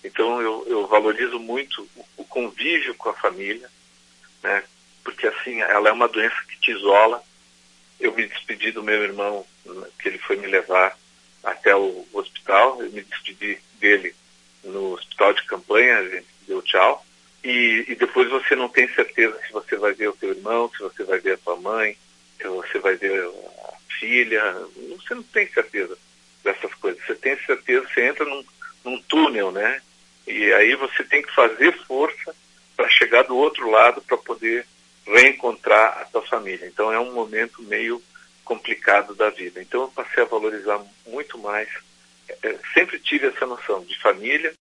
Então eu valorizo muito o convívio com a família, né? Porque assim, ela é uma doença que te isola. Eu me despedi do meu irmão, que ele foi me levar até o hospital, eu me despedi dele no hospital de campanha, a gente deu tchau, e depois você não tem certeza se você vai ver o teu irmão, se você vai ver a tua mãe, se você vai ver a filha, você não tem certeza dessas coisas, você tem certeza, você entra num túnel, né? E aí você tem que fazer força para chegar do outro lado para poder reencontrar a tua família. Então é um momento meio complicado da vida. Então eu passei a valorizar muito mais. Sempre tive essa noção de família,